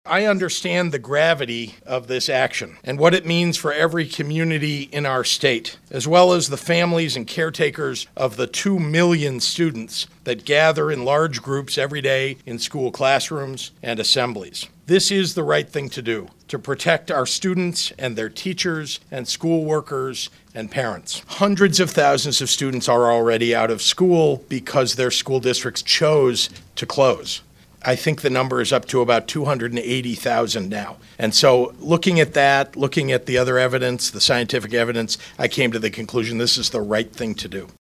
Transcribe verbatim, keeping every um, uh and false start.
I understand the gravity of this action and what it means for every community in our state, as well as the families and caretakers of the two million students that gather in large groups every day in school classrooms and assemblies. This is the right thing to do, to protect our students and their teachers and school workers and parents. Hundreds of thousands of students are already out of school because their school districts chose to close. I think the number is up to about two hundred eighty thousand now. And so looking at that, looking at the other evidence, the scientific evidence, I came to the conclusion this is the right thing to do.